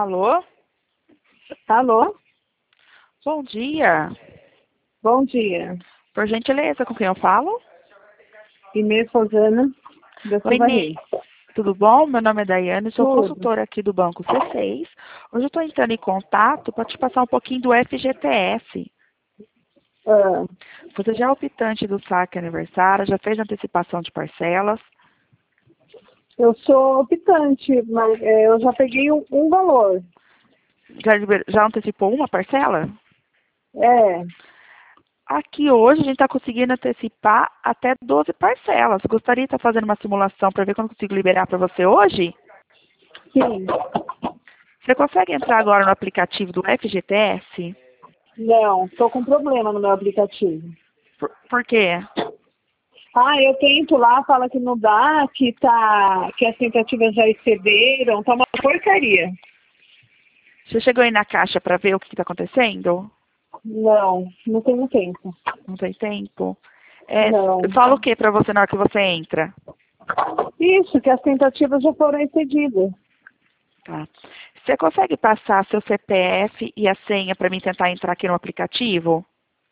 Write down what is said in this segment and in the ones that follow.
Alô? Alô? Bom dia. Bom dia. Por gentileza, com quem eu falo? Inês Rosana, da Oi, Suvarri. Inês. Tudo bom? Meu nome é Daiane, sou Tudo. consultora aqui do Banco C6. Hoje eu estou entrando em contato para te passar um pouquinho do FGTS. Ah, Você já é optante do saque aniversário, já fez antecipação de parcelas? eu sou optante, mas eu já peguei um valor. Já antecipou uma parcela? É, Aqui hoje a gente está conseguindo antecipar até 12 parcelas. Gostaria de estar fazendo uma simulação para ver quando consigo liberar para você hoje? sim. Você consegue entrar agora no aplicativo do FGTS? Não, estou com problema no meu aplicativo. Por quê? Eu tento lá, fala que não dá, que as tentativas já excederam, tá uma porcaria. Você chegou aí na caixa para ver o que está acontecendo? Não tenho tempo. Não tem tempo? Não. Fala o que para você na hora que você entra? Isso, que as tentativas já foram excedidas. Tá. Você consegue passar seu CPF e a senha para mim tentar entrar aqui no aplicativo?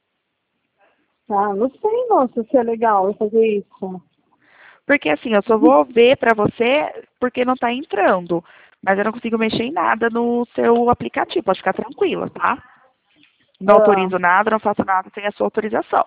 Não sei, moça, se é legal eu fazer isso. Porque assim, eu só vou ver para você porque não está entrando. Mas eu não consigo mexer em nada no seu aplicativo. Pode ficar tranquila, tá? Não Ah. autorizo nada, não faço nada sem a sua autorização.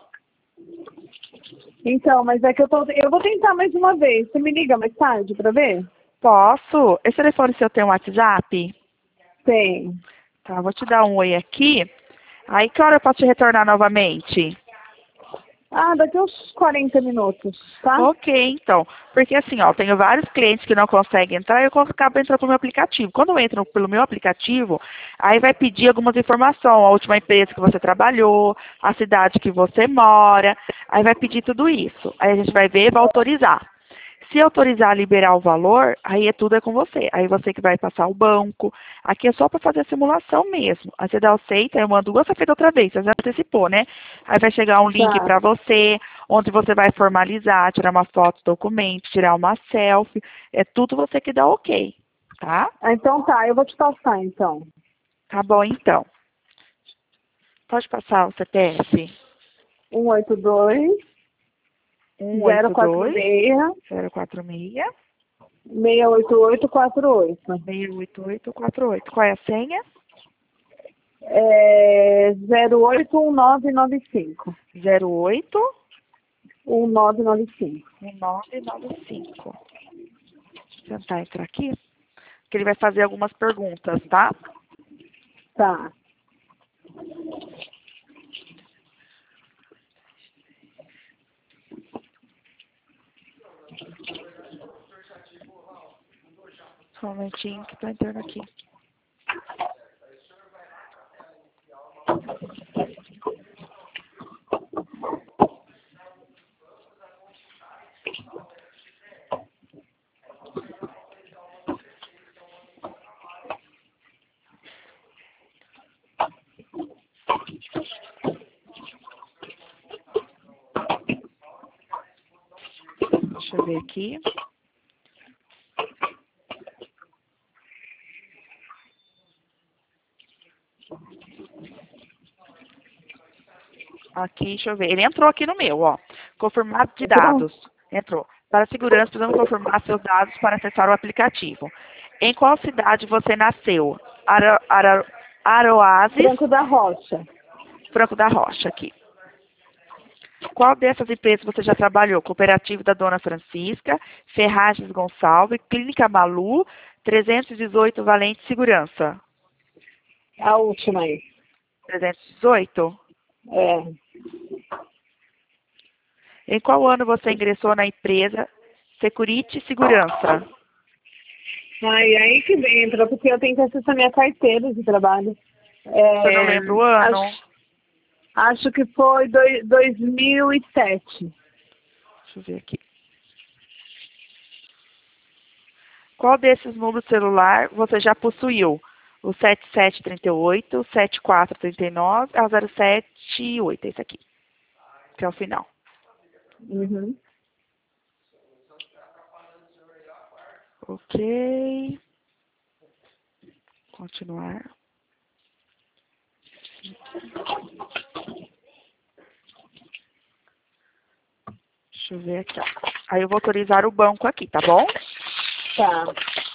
Então, mas é que eu vou tentar mais uma vez. Você me liga mais tarde para ver? Posso? Esse telefone seu tem um WhatsApp? Tem. Tá, vou te dar um oi aqui. Aí que hora eu posso te retornar novamente? Daqui uns 40 minutos, tá? Ok, então. Porque assim, ó, tenho vários clientes que não conseguem entrar e eu acabo entrando pelo meu aplicativo. Quando entram pelo meu aplicativo, aí vai pedir algumas informações, a última empresa que você trabalhou, a cidade que você mora, aí vai pedir tudo isso. Aí a gente vai ver e vai autorizar. Se autorizar a liberar o valor, aí tudo é com você. Aí você que vai passar o banco. Aqui é só para fazer a simulação mesmo. Aí você dá o aceita, eu mando igual você fez outra vez, você já antecipou, né? Aí vai chegar um link Tá. para você, onde você vai formalizar, tirar uma foto do documento, tirar uma selfie. É tudo você que dá ok, tá? Então tá, eu vou te passar então. Tá bom então. Pode passar o CPF 182 182 046 046 68848. 68848. Qual é a senha? 081995. 08 1995. 1995. Vou tentar entrar aqui, que ele vai fazer algumas perguntas, tá? Tá. Só um momentinho que tá entrando aqui. Deixa eu ver aqui. Aqui, deixa eu ver. Ele entrou aqui no meu, ó. Confirmado de Entrou? dados. Entrou. Para segurança, precisamos confirmar seus dados para acessar o aplicativo. Em qual cidade você nasceu? Aroazes, Franco da Rocha. Franco da Rocha, aqui. Qual dessas empresas você já trabalhou? Cooperativa da Dona Francisca, Ferragens Gonçalves, Clínica Malu, 318 Valente Segurança. A última aí. 318? É. Em qual ano você ingressou na empresa Security Segurança? Aí que entra, porque eu tenho que acessar minha carteira de trabalho. Você não lembra o ano? Acho que foi 2007. Deixa eu ver aqui. Qual desses números de celular você já possuiu? O 7738, o 7439, é o 078, esse aqui, que é o final. Uhum. Ok. Continuar. Deixa eu ver aqui, ó. Aí eu vou autorizar o banco aqui, tá bom? Tá.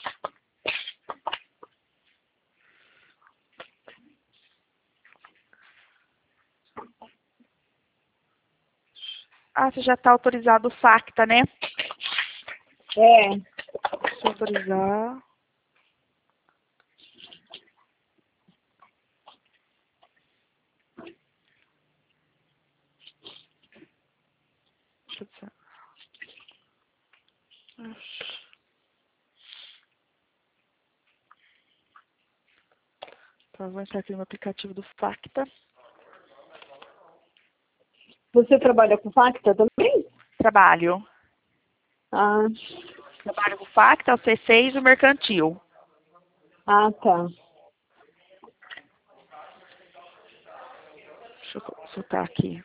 Ah, você já está autorizado o FACTA, né? É. Deixa eu autorizar. Deixa eu ver. Então, eu vou entrar aqui no aplicativo do FACTA. Você trabalha com Facta também? Trabalho. Ah, Trabalho com o FACTA, o C6 e o mercantil. ah, tá. Deixa eu soltar aqui.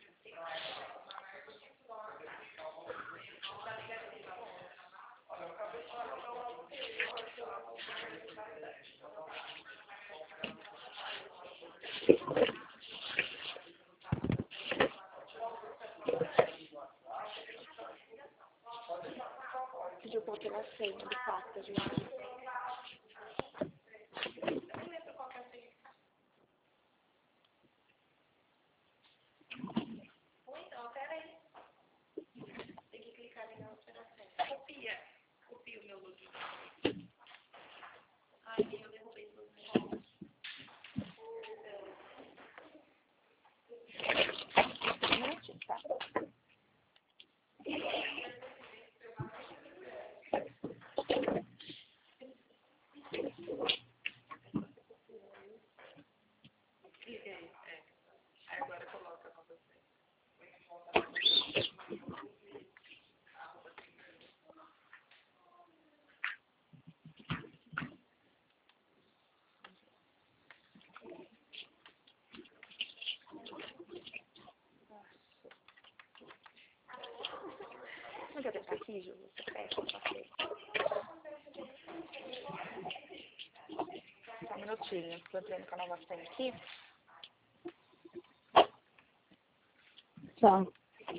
Pediu pra ter a senha do FACTA, gente. Não quer tentar aqui, Ju? Você fecha o passeio. Só um minutinho. Estou entrando com a nova senha aqui. Tá.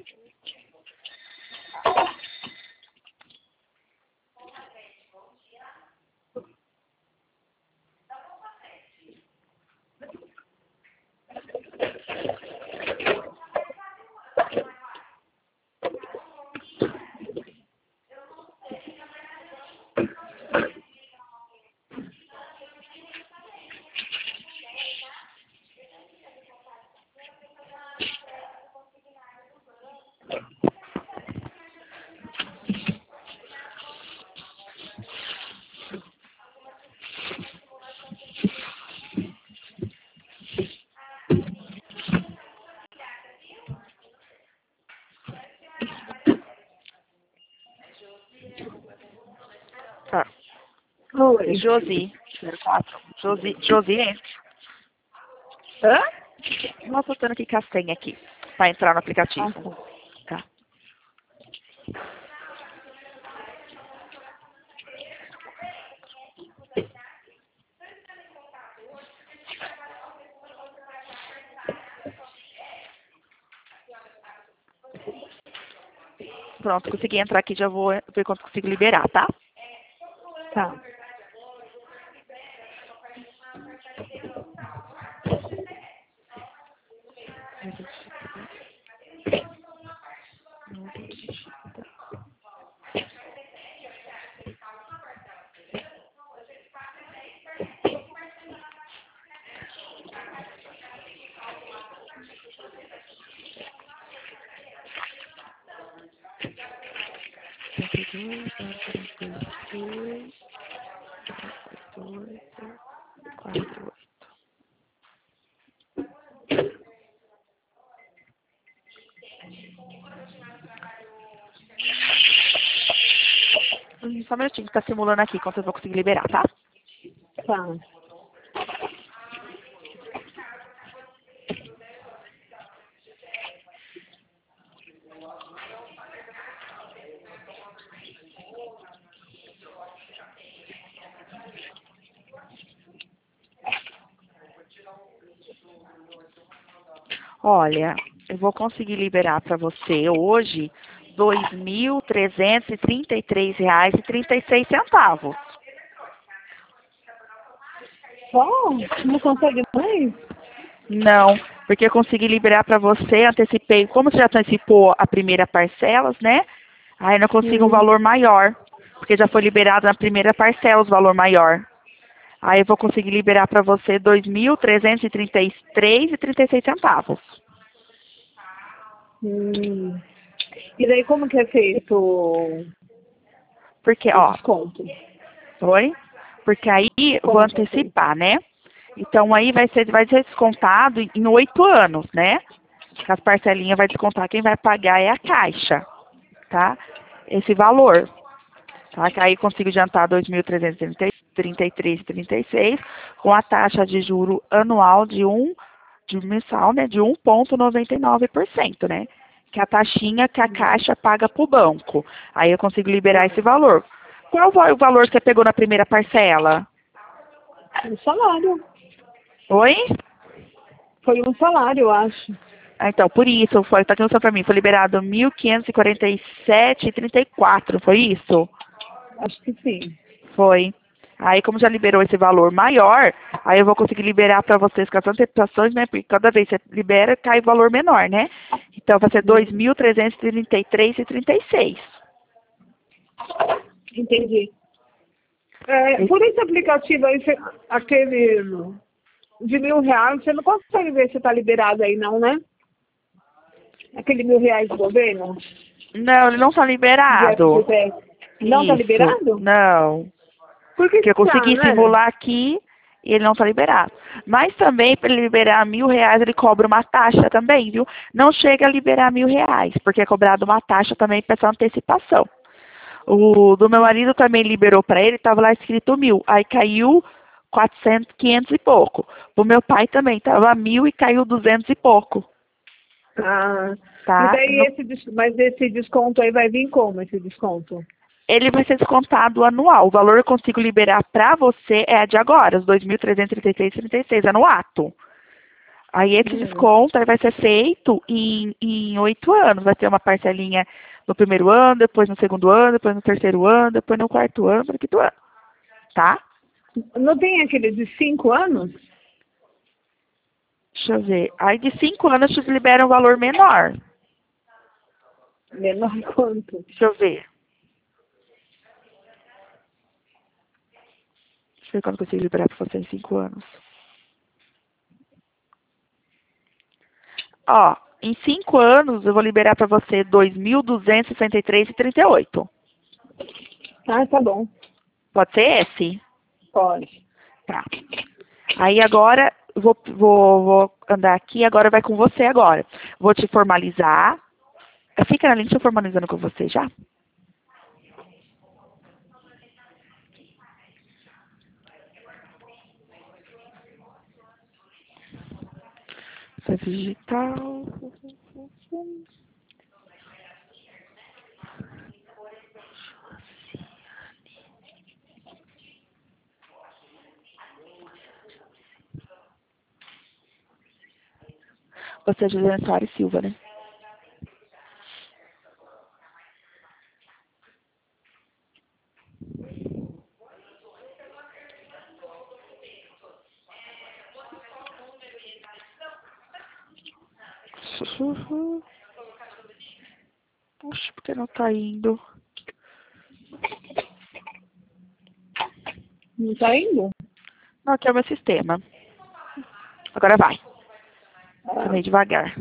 Tá. Oi. Josi. 04. Josi, é? Hã? Nós botando aqui com a senha aqui. Para entrar no Ah, aplicativo. tá. Tá. Pronto, consegui entrar aqui. Já vou ver quanto consigo liberar, tá? Tá. Só um minutinho que tá simulando aqui, enquanto eu vou conseguir liberar, tá? Tá. Olha, eu vou conseguir liberar para você hoje R$ 2.333,36. Só? Não consegue mais? Não, porque eu consegui liberar para você, antecipei, como você já antecipou a primeira parcela, né? Aí eu não consigo um Hum. valor maior, porque já foi liberado na primeira parcela o valor maior. Aí eu vou conseguir liberar para você R$ 2.333,36. Hum. E daí como que é feito Porque, o ó, desconto? oi? Porque aí eu vou Como que é feito? antecipar, né? Então aí vai ser descontado em 8 anos, né? Que as parcelinhas vai descontar, quem vai pagar é a Caixa, tá? Esse valor, tá? Que aí eu consigo adiantar 2.333,36 com a taxa de juro anual de mensal, né? De 1,99%, né? Que é a taxinha que a Caixa paga para o banco. Aí eu consigo liberar esse valor. Qual foi o valor que você pegou na primeira parcela? Um salário. Oi? Foi um salário, eu acho. Ah, então, por isso, tá aqui no seu para mim, foi liberado 1.547,34, foi isso? Acho que sim. Foi. Aí, como já liberou esse valor maior, aí eu vou conseguir liberar para vocês com as antecipações, né? Porque cada vez que você libera, cai valor menor, né? Então, vai ser 2.333,36. Entendi. Por esse aplicativo aí, aquele de R$ 1.000, você não consegue ver se está liberado aí não, né? Aquele R$ 1.000 do governo, Não, ele não está de liberado. FGTS. Não está Isso, liberado? não. Por que Porque eu tá, consegui né? simular aqui e ele não está liberado. Mas também, para ele liberar R$ 1.000, ele cobra uma taxa também, viu? Não chega a liberar R$ 1.000, porque é cobrado uma taxa também para essa antecipação. O do meu marido também liberou para ele, estava lá escrito 1.000. Aí caiu 400, 500 e pouco. O meu pai também estava 1.000 e caiu 200 e pouco, Ah, e tá? daí mas esse desconto aí vai vir como, esse desconto? Ele vai ser descontado anual. O valor que eu consigo liberar para você é a de agora, os 2.333,36, é no ato. Aí esse Hum. desconto aí vai ser feito em 8 anos. Vai ter uma parcelinha no primeiro ano, depois no segundo ano, depois no terceiro ano, depois no quarto ano, no quinto ano. Tá? Não tem aquele de 5 anos? Deixa eu ver. Aí de 5 anos te libera um valor menor. Menor quanto? Deixa eu ver. Deixa eu ver quando eu consigo liberar para você em 5 anos. Ó, em 5 anos eu vou liberar para você 2.263,38. Ah, tá bom. Pode ser esse? Pode. Tá. Aí agora, vou andar aqui, agora vai com você agora. Vou te formalizar. Fica na linha, deixa eu formalizando com você já. Acesso digital. Você é Juliana Soares Silva, né? Oxe, por que não tá indo? Não tá indo? Não, aqui é o meu sistema. Agora vai. Tô Ah, meio devagar.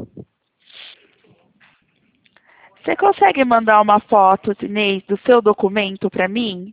Você consegue mandar uma foto, Inês, do seu documento para mim?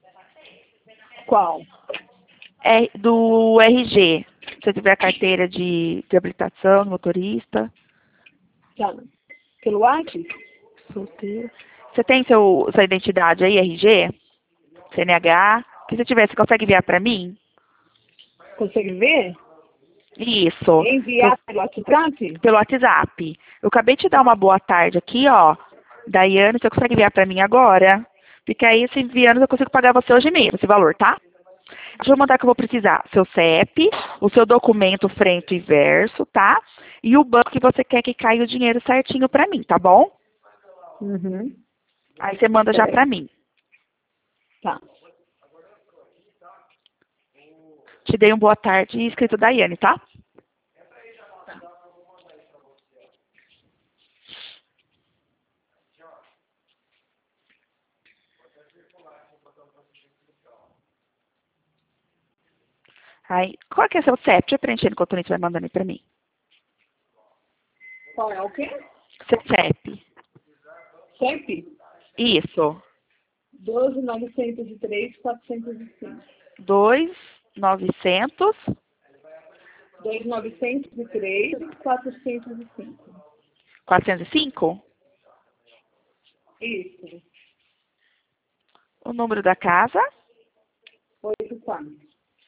qual? É do RG. Se você tiver a carteira de habilitação do motorista. Tá. Pelo WhatsApp? Solteiro. Você tem sua identidade aí, RG? CNH? Se você tiver, você consegue enviar para mim? Consegue ver? Isso. Enviar pelo WhatsApp? Pelo WhatsApp. Eu acabei de te dar uma boa tarde aqui, ó. Daiane, você consegue enviar para mim agora? Porque aí, se enviando, eu consigo pagar você hoje mesmo, esse valor, tá? Deixa eu mandar que eu vou precisar. Seu CEP, o seu documento frente e verso, tá? E o banco que você quer que caia o dinheiro certinho pra mim, tá bom? Uhum. Aí você manda já pra mim. Tá. Te dei boa tarde escrito Daiane, tá? Aí, qual que é seu CEP? Deixa eu preencher enquanto você vai mandando aí pra mim. Qual é o quê? Seu CEP. CEP? Isso. 12.903.405. 2.900. 2.903.405. 405? Isso. O número da casa? 84.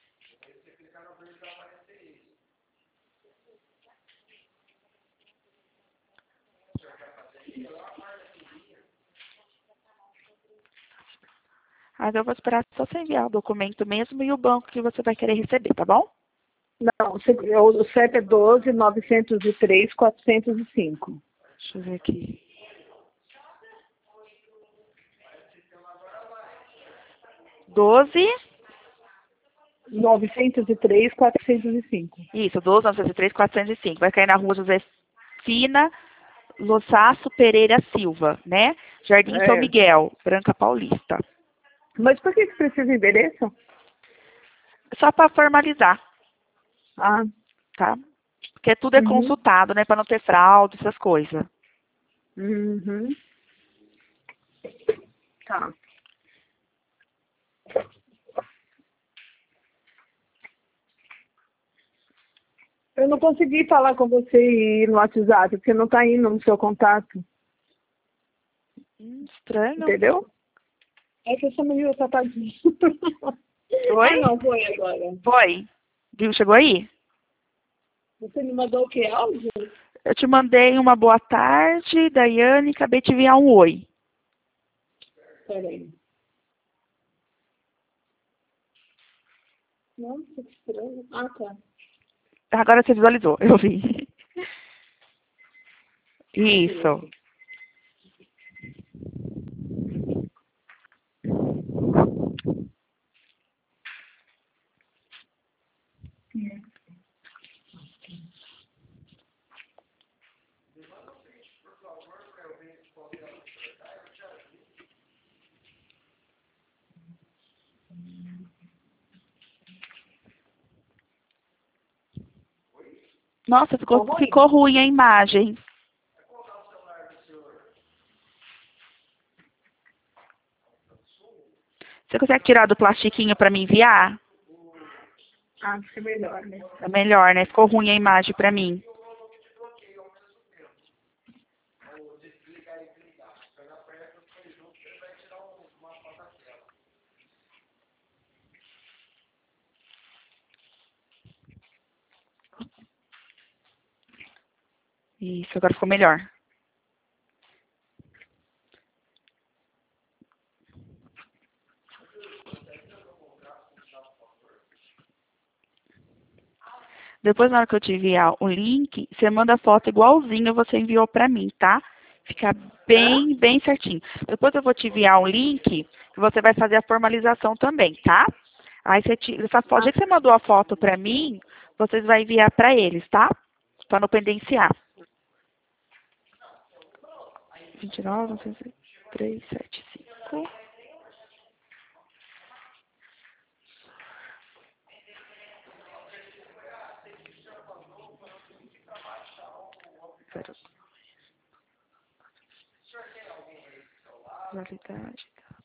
Aí eu vou esperar só você enviar o documento mesmo e o banco que você vai querer receber, tá bom? Não, o CEP é 12.903.405. Deixa eu ver aqui. 12. 903.405. Isso, 12.903.405. Vai cair na rua José Fina, Lossaço Pereira Silva, né? Jardim São É. Miguel, Branca Paulista. Mas por que precisa endereço? Só para formalizar, Ah, tá? Porque tudo é uhum, consultado, né? Para não ter fraude, essas coisas. uhum. Tá. Eu não consegui falar com você no WhatsApp, porque não tá indo no seu contato. Estranho. Entendeu? É que essa menina tá tadinha. Ah, Oi? não, foi agora. Foi. Viu? Chegou aí? Você me mandou o que? Áudio? Eu te mandei uma boa tarde, Daiane, acabei de enviar um oi. Peraí. Nossa, que estranho. Ah, tá. Agora você visualizou, eu vi. Isso. Nossa, ficou ruim a imagem. Você consegue tirar do plastiquinho para me enviar? Acho que é melhor, né? É melhor, né? Ficou ruim a imagem para mim. Isso, agora ficou melhor. Depois, na hora que eu te enviar o link, você manda a foto igualzinho você enviou para mim, tá? Fica Hã? bem certinho. Depois eu vou te enviar um link que você vai fazer a formalização também, tá? Aí essa foto, já que você mandou a foto para mim, vocês vão enviar para eles, tá? Para não pendenciar. 29, 375. Validade.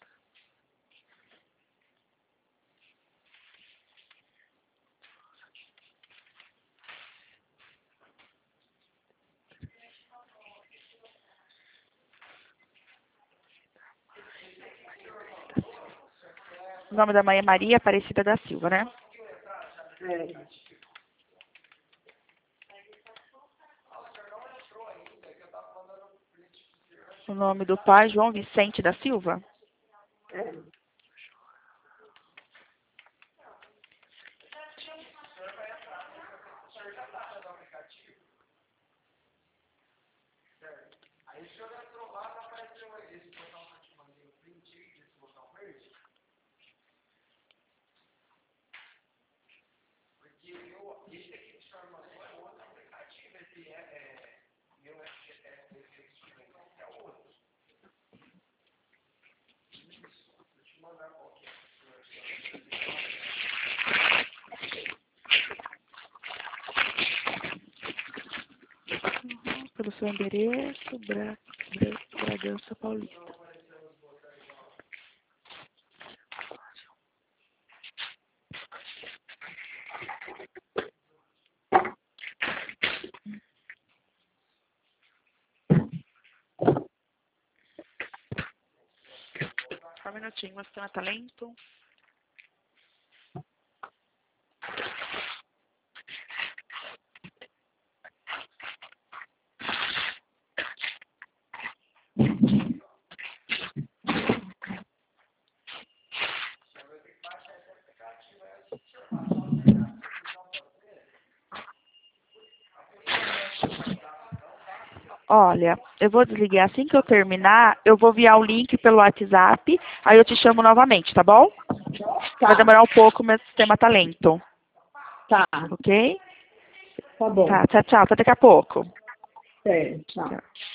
O nome da mãe é Maria Aparecida da Silva, né? É. O nome do pai, João Vicente da Silva. É. Pelo seu endereço, Bragança Paulista. Só um minutinho, mostrando talento. Olha, eu vou desligar assim que eu terminar, eu vou enviar o link pelo WhatsApp, aí eu te chamo novamente, tá bom? Tá, Vai demorar um pouco o meu sistema tá lento, tá, ok? tá bom. Tá, tchau, tchau, até daqui a pouco. É, tchau. Tchau.